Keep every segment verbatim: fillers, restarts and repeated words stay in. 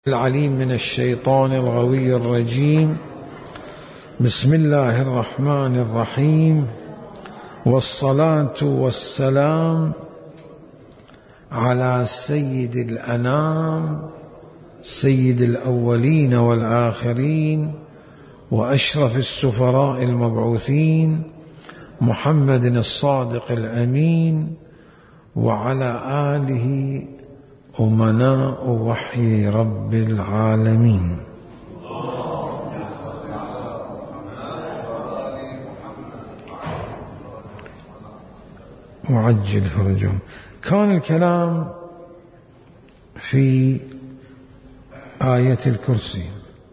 العليم من الشيطان الغوي الرجيم. بسم الله الرحمن الرحيم، والصلاة والسلام على سيد الأنام سيد الأولين والآخرين وأشرف السفراء المبعوثين محمد الصادق الأمين، وعلى آله أمناء وحي رب العالمين. وعجل فرجهم. كان الكلام في آية الكرسي،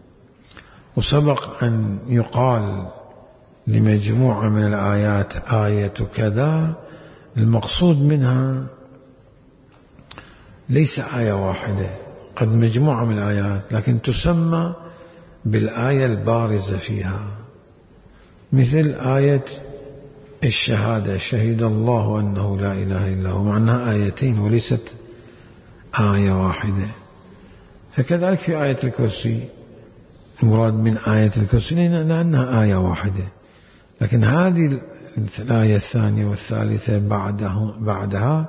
وسبق أن يقال لمجموعة من الآيات آية كذا، المقصود منها ليس آية واحدة، قد مجموعة من الآيات، لكن تسمى بالآية البارزة فيها، مثل آية الشهادة، شهد الله أنه لا إله إلا هو، معناها آيتين وليست آية واحدة. فكذلك في آية الكرسي، المراد من آية الكرسي لأنها آية واحدة، لكن هذه الآية الثانية والثالثة بعدها, بعدها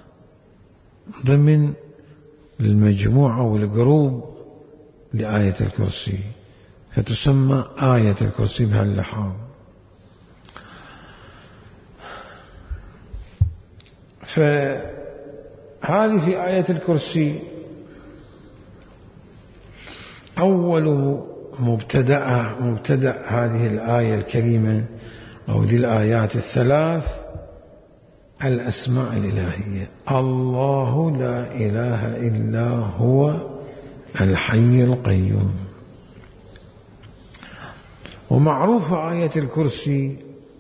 ضمن المجموعة والجروب لآية الكرسي، فتسمى آية الكرسي بهاللحاظ. فهذه في آية الكرسي أول مبتدأ مبتدأ هذه الآية الكريمة أو دي الآيات الثلاث الأسماء الإلهية. الله لا إله إلا هو الحي القيوم. ومعروف آية الكرسي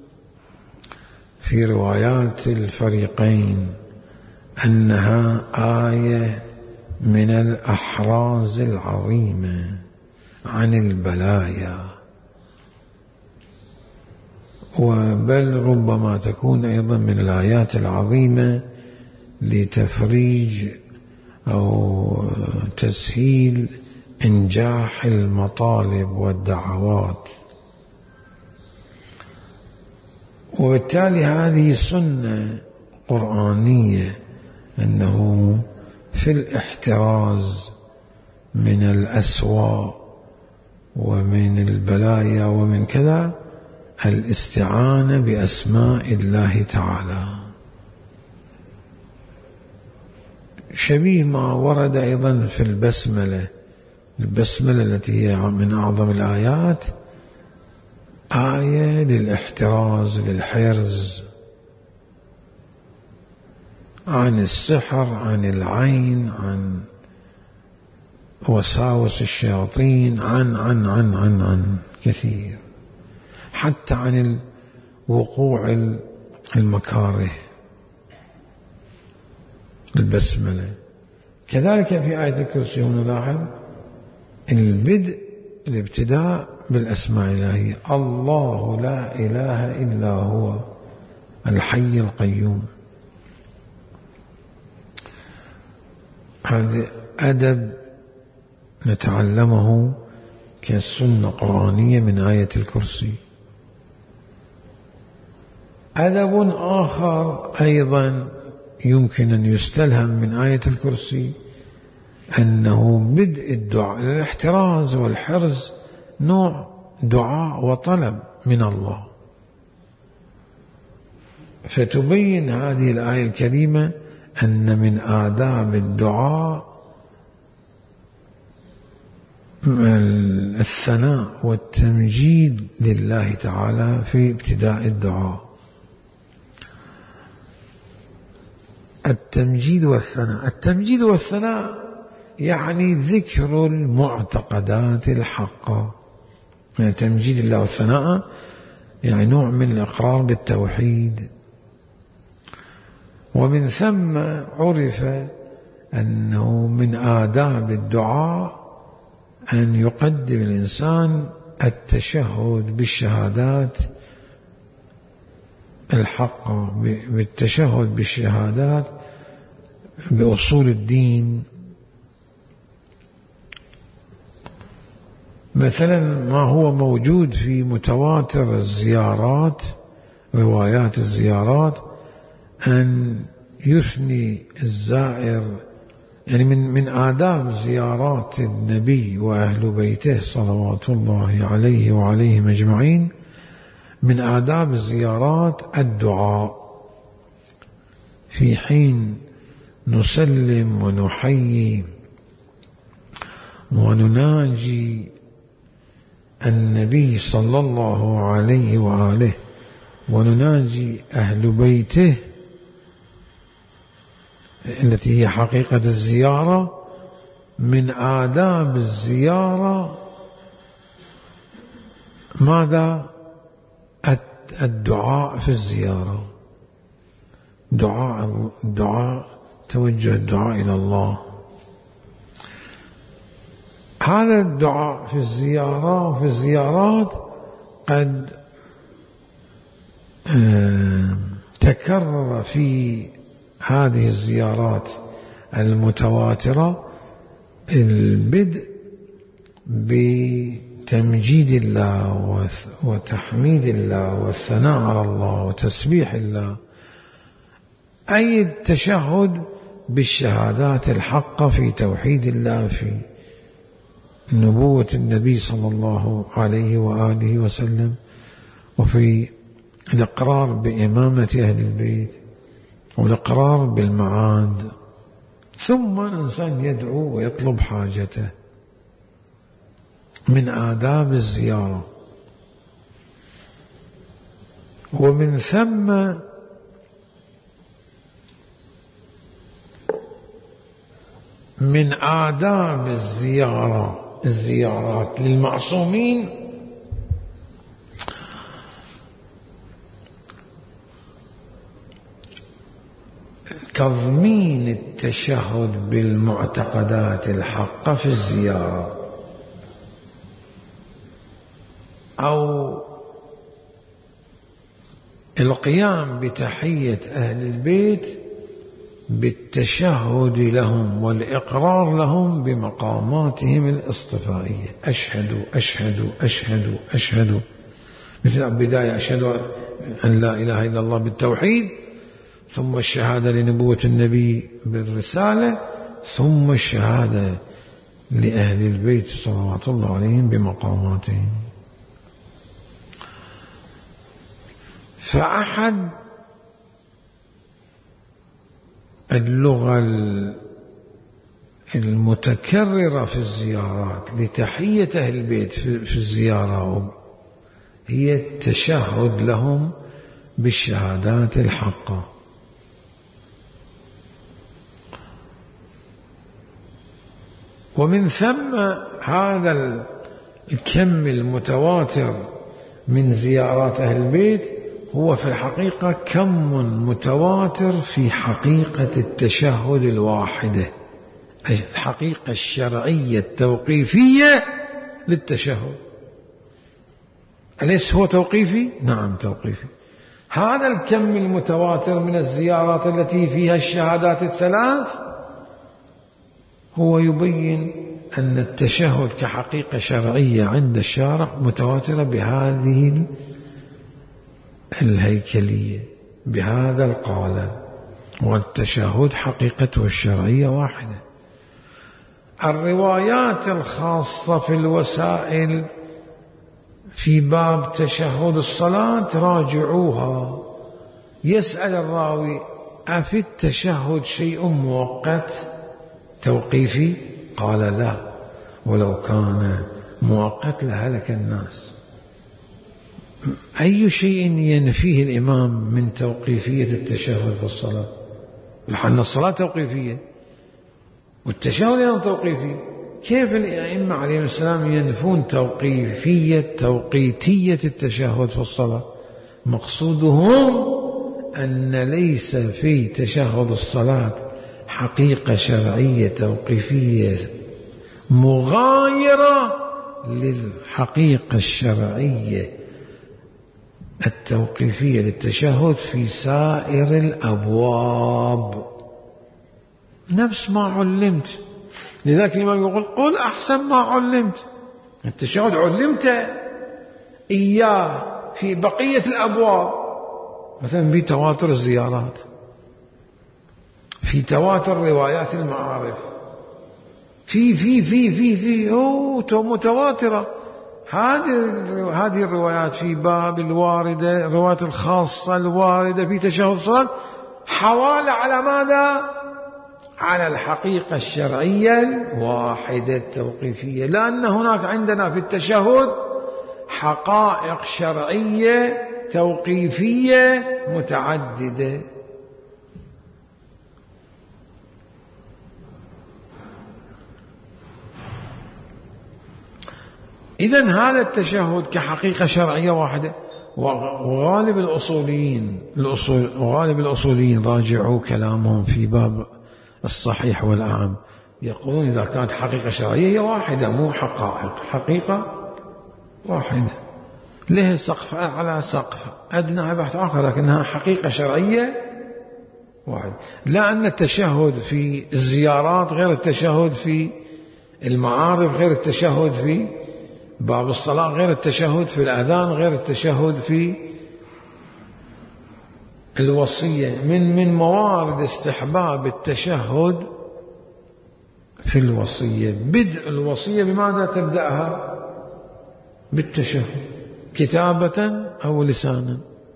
في روايات الفريقين أنها آية من الأحراز العظيمة عن البلايا، وبل ربما تكون أيضا من الآيات العظيمة لتفريج أو تسهيل إنجاح المطالب والدعوات. وبالتالي هذه سنة قرآنية أنه في الاحتراز من الأسواء ومن البلايا ومن كذا الاستعانة بأسماء الله تعالى، شبيه ما ورد أيضا في البسملة. البسملة التي هي من أعظم الآيات آية للاحتراز للحرز عن السحر، عن العين، عن وساوس الشياطين، عن عن عن عن عن كثير، حتى عن وقوع المكاره. البسملة كذلك في آية الكرسي نلاحظ البدء الابتداء بالأسماء الإلهية. الله لا إله إلا هو الحي القيوم. هذا أدب نتعلمه كسنة قرآنية من آية الكرسي. أدب آخر أيضا يمكن أن يستلهم من آية الكرسي أنه بدء الدعاء، الاحتراز والحرز نوع دعاء وطلب من الله، فتبين هذه الآية الكريمة أن من آداب الدعاء الثناء والتمجيد لله تعالى في ابتداء الدعاء. التمجيد والثناء، التمجيد والثناء يعني ذكر المعتقدات الحقة. يعني تمجيد الله والثناء يعني نوع من الإقرار بالتوحيد. ومن ثم عرف أنه من آداب الدعاء أن يقدم الإنسان التشهد بالشهادات الحقة، بالتشهد بالشهادات بأصول الدين مثلا ما هو موجود في متواتر الزيارات، روايات الزيارات، أن يثني الزائر، يعني من من آداب زيارات النبي وأهل بيته صلوات الله عليه وعليهم أجمعين، من آداب الزيارات الدعاء في حين نسلم ونحيي ونناجي النبي صلى الله عليه وآله ونناجي أهل بيته التي هي حقيقة الزيارة. من آداب الزيارة ماذا؟ الدعاء في الزيارة، دعاء دعاء توجه الدعاء إلى الله. هذا الدعاء في الزيارة وفي الزيارات قد تكرر في هذه الزيارات المتواترة البدء بتمجيد الله وتحميد الله والثناء على الله وتسبيح الله، أي التشهد بالشهادات الحقة في توحيد الله، في نبوة النبي صلى الله عليه وآله وسلم، وفي الإقرار بإمامة أهل البيت والإقرار بالمعاد. ثم الإنسان يدعو ويطلب حاجته، من آداب الزيارة. ومن ثم من آداب الزيارة الزيارات للمعصومين تضمين التشهد بالمعتقدات الحقة في الزيارة، أو القيام بتحية أهل البيت بالتشهد لهم والإقرار لهم بمقاماتهم الاصطفائية. أشهد أشهد أشهد أشهد، مثل بداية أشهد أن لا إله إلا الله بالتوحيد، ثم الشهادة لنبوة النبي بالرسالة، ثم الشهادة لأهل البيت صلوات الله عليهم بمقاماتهم. فأحد اللغة المتكررة في الزيارات لتحية أهل البيت في الزيارة هي التشهد لهم بالشهادات الحقة. ومن ثم هذا الكم المتواتر من زيارات أهل البيت هو في الحقيقة كم متواتر في حقيقة التشهد الواحدة، الحقيقة الشرعية التوقيفية للتشهد. أليس هو توقيفي؟ نعم توقيفي. هذا الكم المتواتر من الزيارات التي فيها الشهادات الثلاث هو يبين أن التشهد كحقيقة شرعية عند الشارع متواترة بهذه الهيكلية، بهذا القالب، والتشهد حقيقته الشرعية واحدة. الروايات الخاصة في الوسائل في باب تشهد الصلاة راجعوها. يسأل الراوي: أفي التشهد شيء مؤقت توقيفي؟ قال: لا، ولو كان مؤقت لهلك الناس. أي شيء ينفيه الإمام من توقيفية التشهد في الصلاة؟ لأن الصلاة توقيفية والتشهد أيضا توقيفي. كيف الأئمة عليهم السلام ينفون توقيفية توقيتية التشهد في الصلاة؟ مقصودهم أن ليس في تشهد الصلاة حقيقة شرعية توقيفية مغايرة للحقيقة الشرعية التوقيفية للتشهد في سائر الأبواب، نفس ما علمت. لذلك الإمام يقول: قل أحسن ما علمت. التشهد علمت إياه في بقية الأبواب، مثلا في تواتر الزيارات، في تواتر روايات المعارف، في في في في في أوه متواترة هذه هذه الروايات في باب الواردة، الروايات الخاصة الواردة في تشهد الصلاة حوالة على ماذا؟ على الحقيقة الشرعية الواحدة التوقيفية، لأن هناك عندنا في التشهد حقائق شرعية توقيفية متعددة. إذن هذا التشهد كحقيقة شرعية واحدة. وغالب الأصوليين الأصول وغالب الأصوليين راجعوا كلامهم في باب الصحيح والأعم، يقولون إذا كانت حقيقة شرعية هي واحدة، مو حقائق، حقيقة واحدة لها سقف أعلى سقف أدنى بحث آخر، لكنها حقيقة شرعية واحدة. لأن التشهد في الزيارات غير التشهد في المعارف، غير التشهد في باب الصلاة، غير التشهد في الأذان، غير التشهد في الوصية. من من موارد استحباب التشهد في الوصية، بدء الوصية بماذا تبدأها؟ بالتشهد، كتابة أو لسانا،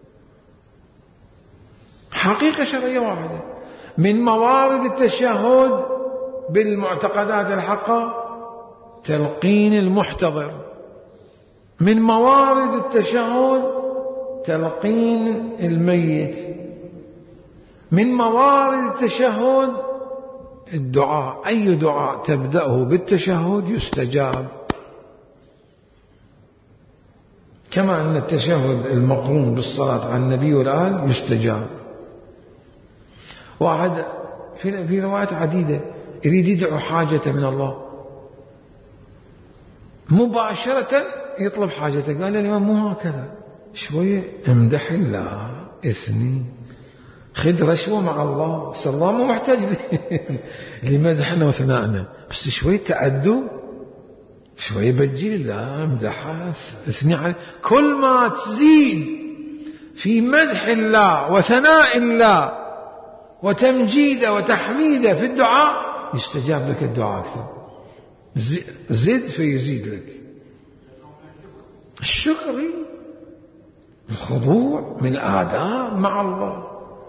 حقيقة شرعية واحدة. من موارد التشهد بالمعتقدات الحقة تلقين المحتضر، من موارد التشهد تلقين الميت، من موارد التشهد الدعاء، أي دعاء تبدأه بالتشهد يستجاب، كما أن التشهد المقرون بالصلاة على النبي والآل يستجاب. واحد في في روايات عديدة يريد يدعو حاجة من الله مباشرة يطلب حاجته، قال الإمام مو هكذا، شوية امدح الله، اثني خذ رشوة مع الله، بس الله مو محتاج لمدحنا وثنائنا، بس شوية تأدب، شوية بجي الله، امدحه، اثني عليه. كل ما تزيد في مدح الله وثناء الله وتمجيده وتحميده في الدعاء يستجاب لك الدعاء أكثر، زد فيزيد لك. الشكر الخضوع من آداب مع الله.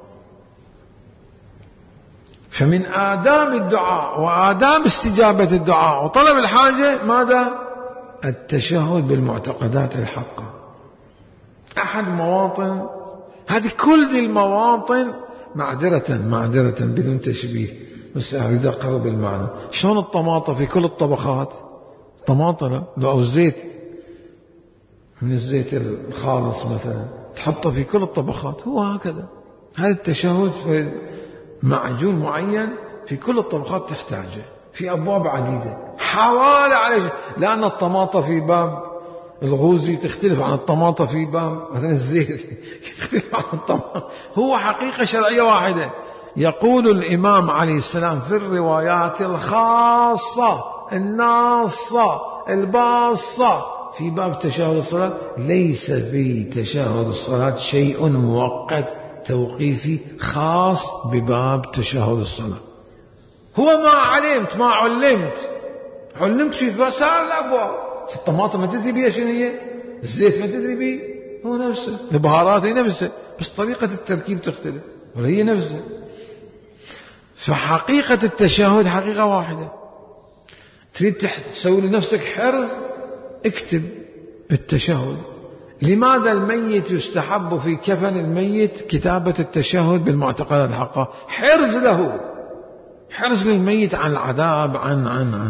فمن آداب الدعاء وآداب استجابة الدعاء وطلب الحاجة ماذا؟ التشهد بالمعتقدات الحقة. أحد مواطن هذه كل المواطن معذرة معذرة بدون تشبيه، بس أريد أقرب المعنى. شلون الطماطة في كل الطبخات، طماطة لو الزيت من الزيت الخالص مثلا تحطه في كل الطبخات، هو هكذا. هذا التشهد في معجون معين في كل الطبخات تحتاجه في أبواب عديدة حوالي عليه، لأن الطماطة في باب الغوزي تختلف عن الطماطة في باب مثلا الزيت يختلف عن الطماطة. هو حقيقة شرعية واحدة. يقول الإمام عليه السلام في الروايات الخاصة الناصة الباصة في باب تشهد الصلاة: ليس في تشهد الصلاة شيء مؤقت توقيفي خاص بباب تشهد الصلاة. هو ما علمت ما علمت علمت في فسائر الأبواب. الطماطم ما تدري بيها شنو هي، الزيت ما تدري بيه، هو نفسه، البهارات هي نفسها، بس طريقة التركيب تختلف ولا هي نفسها. فحقيقة التشهد حقيقة واحدة. تريد تسوي لنفسك حرز، اكتب التشهد. لماذا الميت يستحب في كفن الميت كتابة التشهد بالمعتقدات الحقة؟ حرز له، حرز للميت عن العذاب، عن عن عن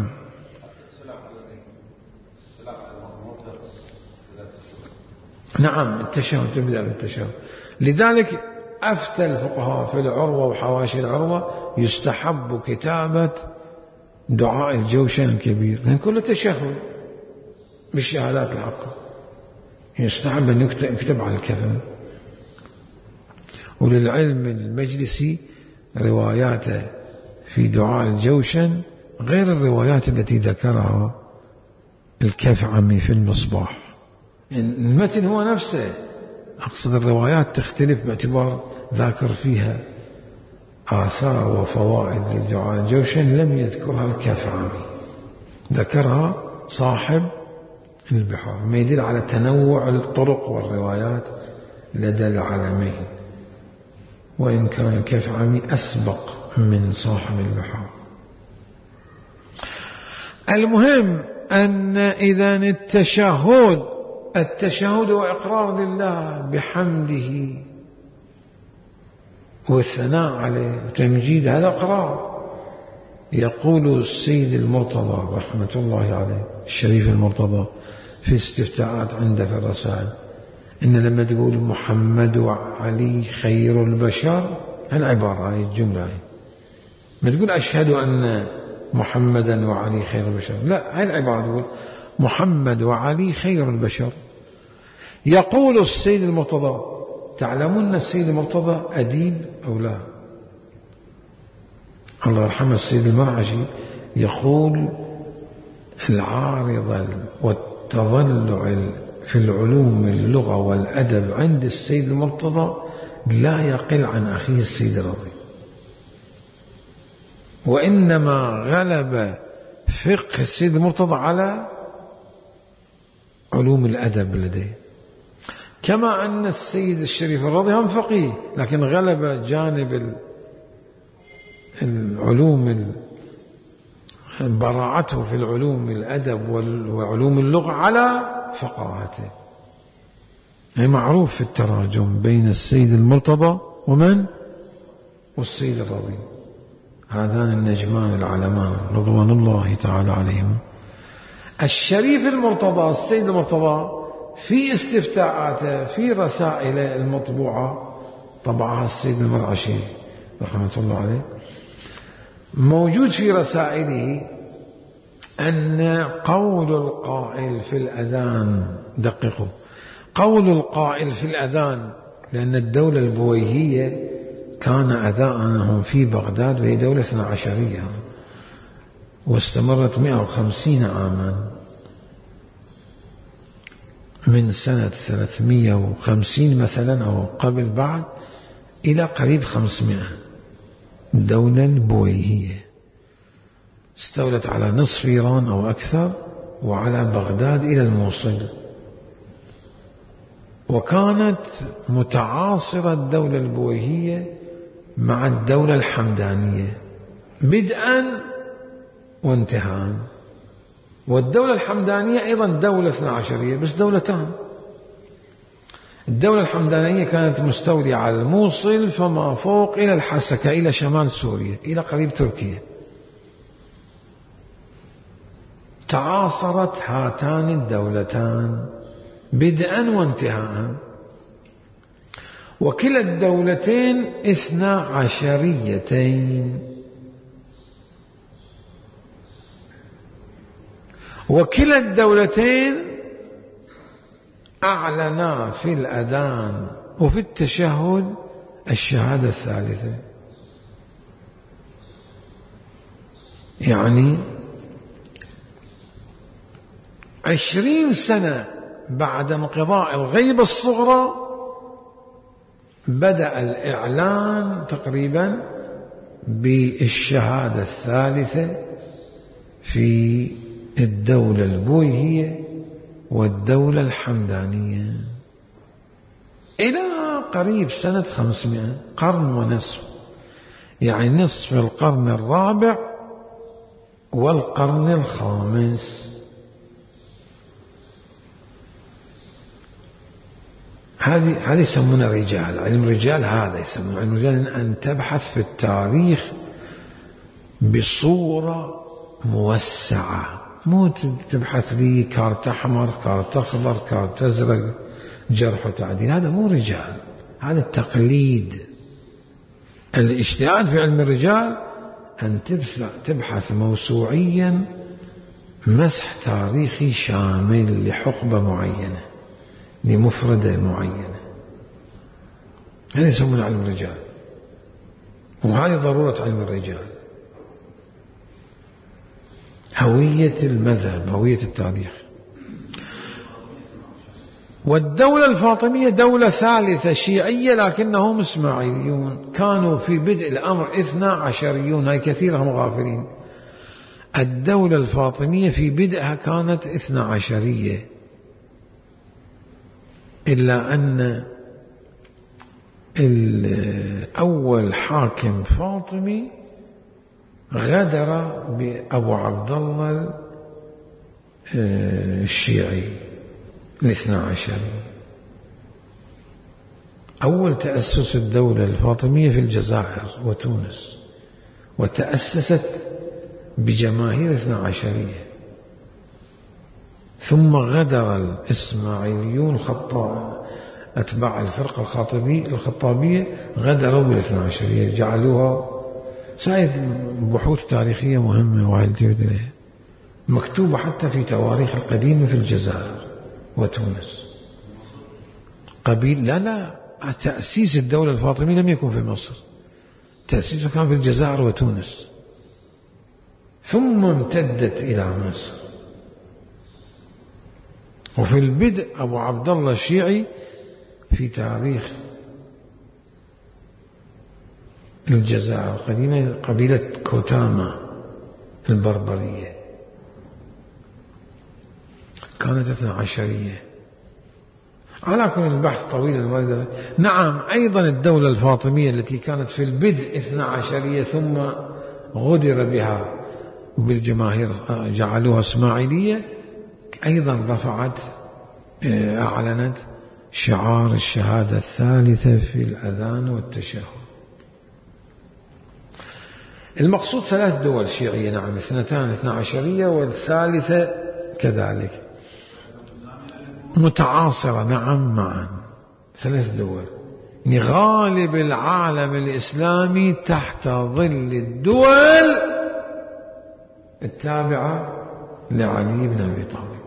نعم التشهد تبدأ بالتشهد. لذلك أفتى الفقهاء في العروة وحواشي العروة يستحب كتابة دعاء الجوشن الكبير، لأن كله تشهد بالشهادات الحقة، يستحب أن يكتب على الكفن. وللعلم المجلسي رواياته في دعاء الجوشن غير الروايات التي ذكرها الكفعمي في المصباح. المتن هو نفسه، أقصد الروايات تختلف باعتبار ذاكر فيها آثار وفوائد للدعاء الجوشن لم يذكرها الكفعمي، ذكرها صاحب البحار، ما يدل على تنوع الطرق والروايات لدى العالمين، وإن كان الكفعمي أسبق من صاحب البحار. المهم أن إذا التشهد التشهد وإقرار لله بحمده والثناء عليه وتمجيد، هذا إقرار. يقول السيد المرتضى رحمة الله عليه الشريف المرتضى في استفتاءات عنده في الرسائل، إن لما تقول محمد وعلي خير البشر، هالعبارة هاي الجملة هاي، ما تقول أشهد أن محمدا وعلي خير البشر، لا، هاي العبارة تقول محمد وعلي خير البشر. يقول السيد المرتضى، تعلمون السيد المرتضى أديب أو لا؟ الله يرحمه السيد المرعشي يقول العارضة والتضلع في العلوم اللغة والأدب عند السيد المرتضى لا يقل عن أخيه السيد الرضي، وإنما غلب فقه السيد المرتضى على علوم الأدب لديه، كما أن السيد الشريف الرضي هم فقيه، لكن غلب جانب العلوم براعته في العلوم الأدب وعلوم اللغة على فقاهته. هي معروف في التراجم بين السيد المرتضى ومن؟ والسيد الرضي، هذان النجمان العلمان رضوان الله تعالى عليهم. الشريف المرتضى السيد المرتضى في استفتاءاته في رسائله المطبوعة طبعها السيد المرعشي رحمة الله عليه، موجود في رسائله أن قول القائل في الأذان، دققوا، قول القائل في الأذان، لأن الدولة البويهية كان أذانهم في بغداد وهي دولة اثنا عشرية واستمرت مئة وخمسين عاما، من سنة ثلاثمئة وخمسين مثلا أو قبل بعد إلى قريب خمسمئة. الدولة البويهية استولت على نصف إيران أو أكثر، وعلى بغداد إلى الموصل، وكانت متعاصرة الدولة البويهية مع الدولة الحمدانية بدءا وانتهاء. والدولة الحمدانية أيضا دولة اثنا عشرية بس دولتان. الدولة الحمدانية كانت مستولية على الموصل فما فوق إلى الحسكة إلى شمال سوريا إلى قريب تركيا. تعاصرت هاتان الدولتان بدءا وانتهاء، وكلا الدولتين اثنا عشريتين، وكلا الدولتين أعلنا في الأذان وفي التشهد الشهادة الثالثة. يعني عشرين سنة بعد انقضاء الغيبة الصغرى بدأ الإعلان تقريبا بالشهادة الثالثة في الدولة البويهية والدولة الحمدانية إلى قريب سنة خمسمائة، قرن ونصف، يعني نصف القرن الرابع والقرن الخامس. هذه هذه يسمونها رجال، علم الرجال هذا يسمونه علم الرجال، أن تبحث في التاريخ بصورة موسعة، مو تبحث لي كارت أحمر كارت أخضر كارت أزرق جرح وتعديل، هذا مو رجال، هذا التقليد. الاجتهاد في علم الرجال أن تبحث موسوعيا مسح تاريخي شامل لحقبة معينة لمفردة معينة، هذا يسمونه علم الرجال، وهذه ضرورة علم الرجال، هوية المذهب، هوية التاريخ. والدولة الفاطمية دولة ثالثة شيعية لكنهم إسماعيليون، كانوا في بدء الأمر اثنا عشريون، هاي كثيرهم غافلين. الدولة الفاطمية في بدءها كانت اثنا عشرية، إلا أن أول حاكم فاطمي غدر بأبو عبد الله الشيعي الاثنى عشري. أول تأسس الدولة الفاطمية في الجزائر وتونس، وتأسست بجماهير اثنى عشرية، ثم غدر الإسماعيليون أتباع الفرقة الخطابية غدروا بالاثنى عشرية، جعلوها سايد بحوث تاريخية مهمة وعائلتي مكتوبة حتى في تواريخ القديمة في الجزائر وتونس. قبيل لا لا تأسيس الدولة الفاطمية لم يكن في مصر، تأسيسه كان في الجزائر وتونس، ثم امتدت إلى مصر. وفي البدء أبو عبد الله الشيعي في تاريخ الجزائر القديمة قبيلة كوتاما البربرية كانت اثنا عشرية. على كل البحث طويل المدى. نعم أيضا الدولة الفاطمية التي كانت في البدء اثنا عشرية ثم غدر بها بالجماهير جعلوها إسماعيلية، أيضا رفعت أعلنت شعار الشهادة الثالثة في الأذان والتشهد. المقصود ثلاث دول شيعية، نعم اثنتان اثنا عشرية والثالثة كذلك متعاصرة، نعم معا ثلاث دول. يعني غالب العالم الإسلامي تحت ظل الدول التابعة لعلي بن أبي طالب.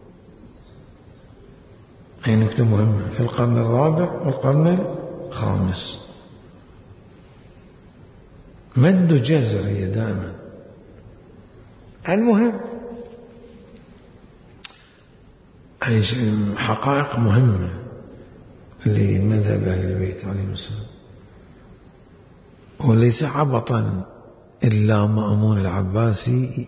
هي نكتة مهمة في القرن الرابع والقرن الخامس. مد جزر هي دائما. المهم هي حقائق مهمة لمذهب أهل البيت عليهم السلام، وليس عبطا إلا مأمون العباسي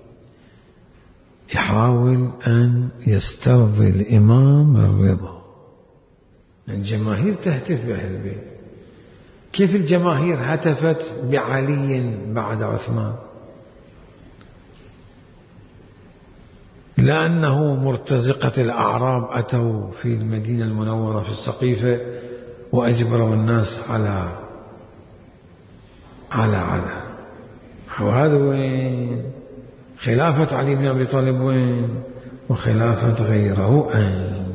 يحاول أن يسترضي الإمام الرضا. الجماهير تهتف بأهل البيت. كيف الجماهير هتفت بعلي بعد عثمان؟ لأنه مرتزقة الأعراب أتوا في المدينة المنورة في السقيفة وأجبروا الناس على على على وهذا وين؟ خلافة علي بن أبي طالب وين؟ وخلافة غيره أين؟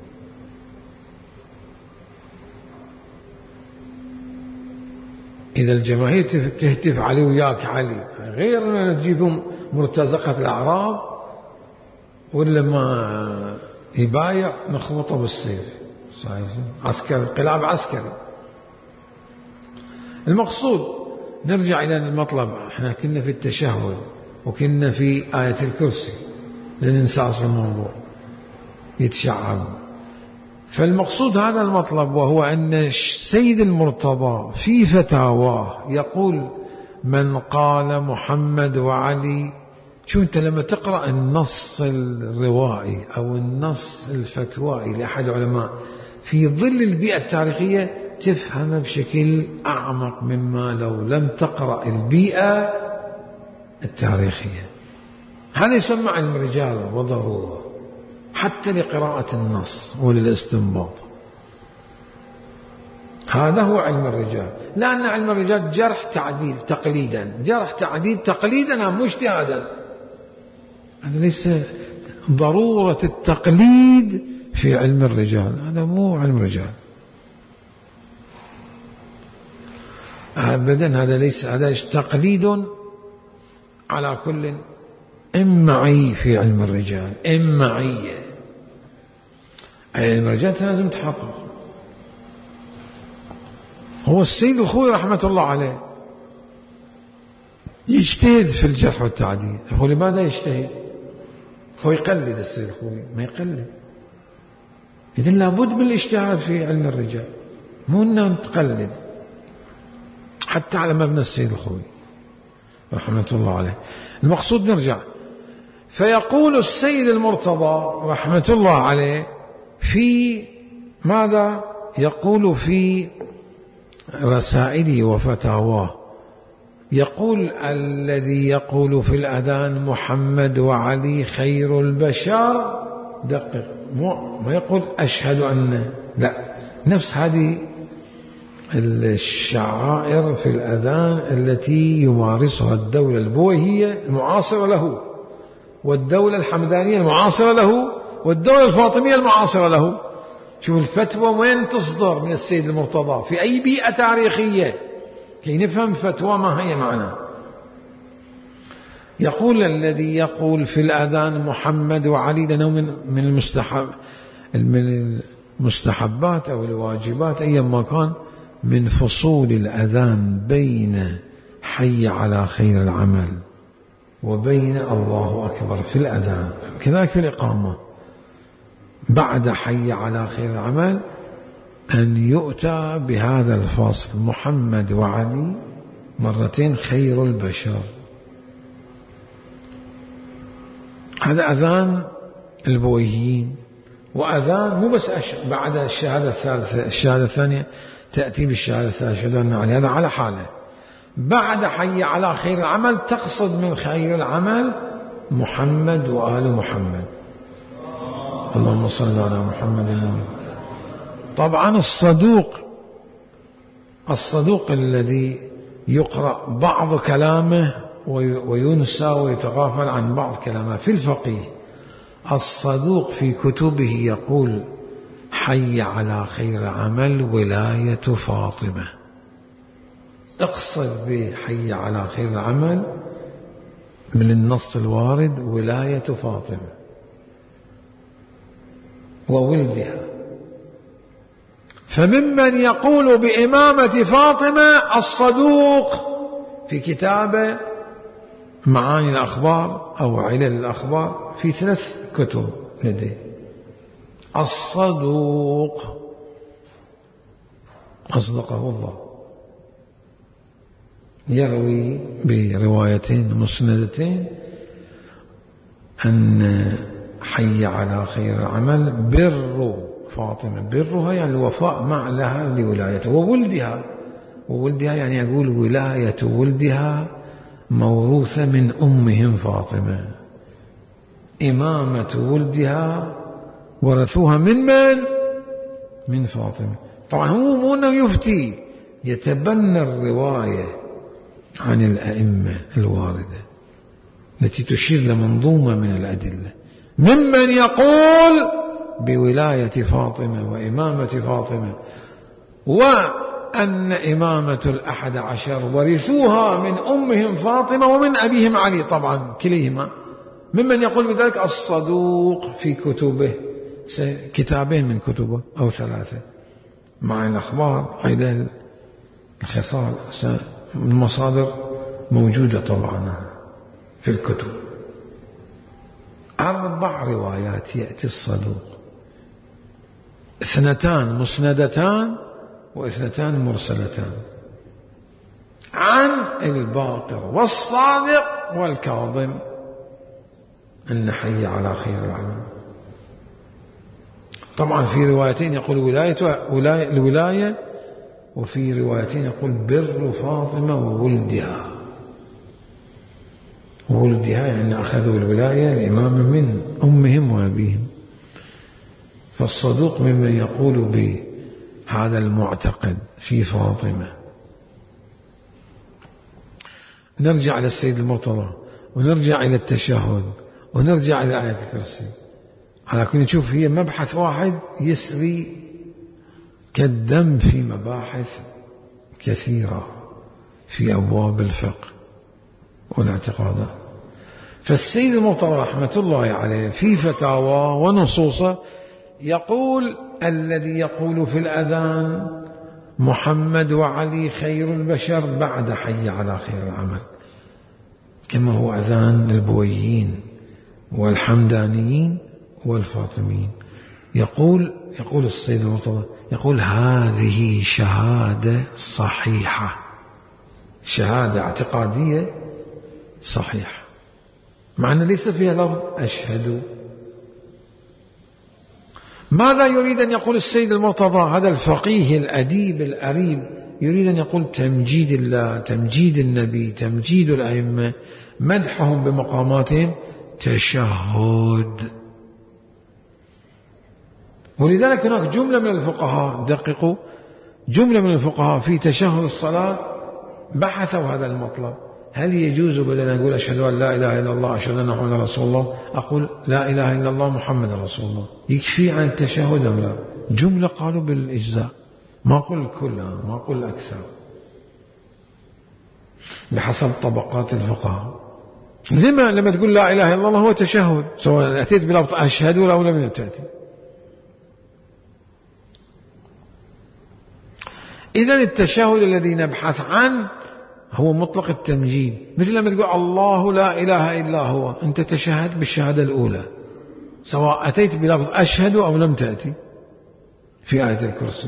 إذا الجماهير تهتف علي وياك علي، غير أن تجيبهم مرتزقة الأعراب ولا ما يبايع نخبطه بالسيف، عسكري انقلاب عسكري. المقصود نرجع إلى المطلب. احنا كنا في التشهد وكنا في آية الكرسي لننسى أصل الموضوع يتشعب. فالمقصود هذا المطلب، وهو أن السيد المرتضى في فتاواه يقول من قال محمد وعلي. شو أنت لما تقرأ النص الروائي أو النص الفتوائي لأحد علماء في ظل البيئة التاريخية تفهم بشكل أعمق مما لو لم تقرأ البيئة التاريخية. هذا يسمى علم الرجال وضرورة حتى لقراءة النص وللاستنباط. هذا هو علم الرجال، لأن علم الرجال جرح تعديل تقليدا، جرح تعديل تقليدا مو اجتهادا. هذا ليس ضرورة التقليد في علم الرجال، هذا مو علم الرجال أبدا. هذا ليس، هذا تقليد على كل إمعي في علم الرجال، إمعية. علم الرجال لازم تحقق. هو السيد الخوي رحمة الله عليه يجتهد في الجرح والتعديل. هو لماذا يجتهد؟ هو يقلد السيد الخوي؟ ما يقلد. إذن لابد من الاجتهاد في علم الرجال، مو أننا نتقلد. حتى على مبنى السيد الخوي رحمة الله عليه. المقصود نرجع، فيقول السيد المرتضى رحمة الله عليه في ماذا؟ يقول في رسائله وفتاواه، يقول الذي يقول في الأذان محمد وعلي خير البشر، دقق، ما يقول أشهد أن، لا، نفس هذه الشعائر في الأذان التي يمارسها الدولة البويهية المعاصرة له، والدولة الحمدانية المعاصرة له، والدولة الفاطمية المعاصرة له. شوف الفتوى وين تصدر من السيد المرتضى، في أي بيئة تاريخية، كي نفهم فتوى ما هي معنى. يقول الذي يقول في الأذان محمد وعلي، لأنه من من المستحب من المستحبات أو الواجبات أيما كان، من فصول الأذان بين حي على خير العمل وبين الله أكبر في الأذان، كذلك في الإقامة. بعد حي على خير العمل أن يؤتى بهذا الفصل محمد وعلي مرتين خير البشر. هذا أذان البويهيين، وأذان مو بس بعد الشهادة الثالثة، الشهادة الثانية تأتي بالشهادة الثالثة أشهد أن علي، هذا على حاله. بعد حي على خير العمل تقصد من خير العمل محمد وآل محمد، اللهم صل على محمد. طبعا الصدوق الصدوق الذي يقرأ بعض كلامه وينسى ويتغافل عن بعض كلامه في الفقيه، الصدوق في كتبه يقول حي على خير عمل ولاية فاطمة. اقصد بحي على خير العمل من النص الوارد ولاية فاطمة وولدها. فممن يقول بإمامة فاطمة الصدوق في كتابه معاني الأخبار أو علل الأخبار، في ثلاث كتب لديه. الصدوق أصدقه الله، يروي بروايتين مسندتين أن حي على خير العمل بر فاطمة، برها يعني الوفاء مع لها لولايته، وولدها، وولدها يعني يقول ولاية ولدها موروثة من أمهم فاطمة، إمامة ولدها ورثوها من من؟ من فاطمة. طبعا هو مو أنه يفتي، يتبنى الرواية عن الأئمة الواردة التي تشير لمنظومة من الأدلة، ممن يقول بولاية فاطمة وإمامة فاطمة، وأن إمامة الأحد عشر ورثوها من أمهم فاطمة ومن أبيهم علي، طبعا كليهما. ممن يقول بذلك الصدوق في كتبه، كتابين من كتبه أو ثلاثة، مع الأخبار علل الخصال، المصادر موجودة طبعا في الكتب. أربع روايات يأتي الصدوق، اثنتان مسندتان واثنتان مرسلتان، عن الباقر والصادق والكاظم أن حي على خير العمل. طبعا في روايتين يقول ولاية الولاية، وفي روايتين يقول بر فاطمة وولدها، وولدها يعني أخذوا الولاية الإمام من أمهم وأبيهم. فالصدوق ممن يقول بهذا المعتقد في فاطمة. نرجع للسيد المرتضى، ونرجع إلى التشهد، ونرجع إلى آية الكرسي. على كل نشوف هي مبحث واحد يسري كالدم في مباحث كثيرة في أبواب الفقه والاعتقادات. فالسيد المرتضى رحمة الله عليه في فتاوى ونصوصه يقول الذي يقول في الأذان محمد وعلي خير البشر بعد حي على خير العمل، كما هو أذان البويهيين والحمدانيين والفاطميين، يقول يقول السيد المرتضى يقول هذه شهادة صحيحة، شهادة اعتقادية صحيحة، مع أن ليس فيها لفظ أشهد. ماذا يريد أن يقول السيد المرتضى هذا الفقيه الأديب الأريب؟ يريد أن يقول تمجيد الله، تمجيد النبي، تمجيد الأئمة، مدحهم بمقاماتهم، تشهد. ولذلك هناك جملة من الفقهاء، دققوا، جملة من الفقهاء في تشهد الصلاة بحثوا هذا المطلب: هل يجوز بدل نقول أشهد أن لا إله إلا الله أشهد أن محمدا رسول الله أقول لا إله إلا الله محمد رسول الله، يكفي عن التشهد أم لا؟ جملة قالوا بالإجزاء، ما أقول الكل، ما أقول الأكثر، بحسب طبقات الفقهاء. لما لما تقول لا إله إلا الله هو تشهد، سواء أتيت بلفظ أشهد أو لم تأتي. إذن التشهد الذي نبحث عنه هو مطلق التمجيد، مثل لما تقول الله لا إله إلا هو، أنت تشهد بالشهادة الأولى، سواء أتيت بلفظ أشهد أو لم تأتي في آية الكرسي.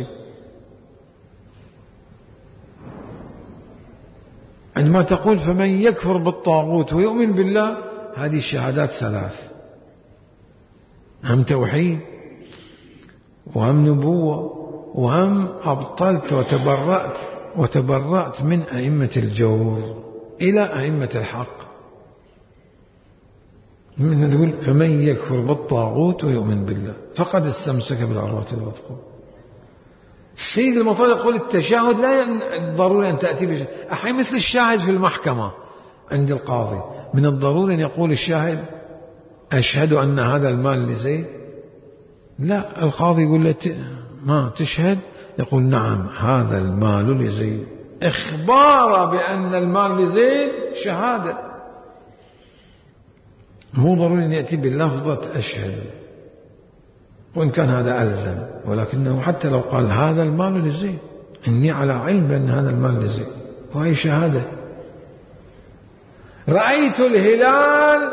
عندما تقول فمن يكفر بالطاغوت ويؤمن بالله، هذه الشهادات ثلاث: هم توحيد، وهم نبوة، وهم أبطلت وتبرأت وتبرأت من أئمة الجور إلى أئمة الحق. من تقول فمن يكفر بالطاغوت ويؤمن بالله فقد استمسك بالعروة الوثقى. السيد المرتضى يقول التشهد لا ضروري أن تأتي بشهد، أحيانا مثل الشاهد في المحكمة عند القاضي، من الضروري أن يقول الشاهد أشهد أن هذا المال لزيد، لا، القاضي يقول له ما تشهد، يقول نعم هذا المال لزيد، إخبار بأن المال لزيد شهادة، مو ضروري أن يأتي باللفظة أشهد، وإن كان هذا ألزم، ولكنه حتى لو قال هذا المال لزيد، إني على علم بأن هذا المال لزيد، وهي شهادة. رأيت الهلال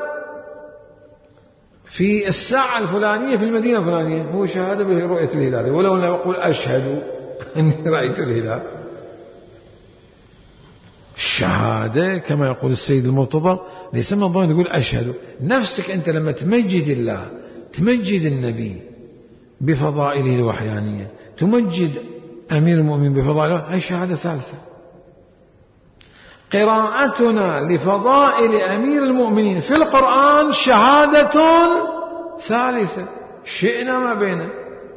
في الساعة الفلانية في المدينة الفلانية، هو شهادة برؤية الهلال، ولو أن يقول أشهد أني رأيت الهلال. الشهادة كما يقول السيد المرتضى ليس من الضروري تقول أشهد. نفسك أنت لما تمجد الله، تمجد النبي بفضائله الوحيانية، تمجد أمير المؤمنين بفضائله، هي شهادة ثالثة. قراءتنا لفضائل أمير المؤمنين في القرآن شهادة ثالثة، شئنا ما بينه.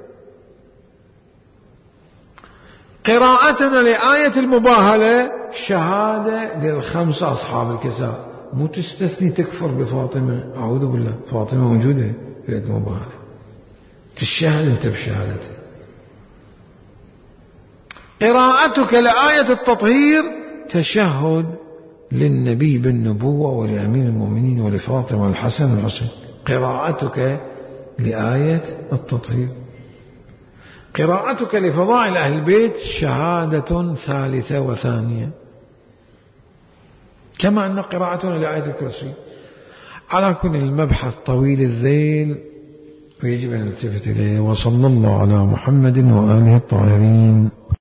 قراءتنا لآية المباهلة شهادة للخمسة أصحاب الكساء، مو تستثني تكفر بفاطمة، أعوذ بالله، فاطمة موجودة في آية المباهلة، تشهد أنت بشهادته. قراءتك لآية التطهير تشهد للنبي بالنبوة ولأمين المؤمنين ولفاطمة والحسن والحسين، قراءتك لآية التطهير. قراءتك لفضائل أهل البيت شهادة ثالثة وثانية، كما أن قراءتنا لآية الكرسي. على كل المبحث طويل الذيل ويجب أن نلتفت إليه. وصلى الله على محمد وآله الطاهرين.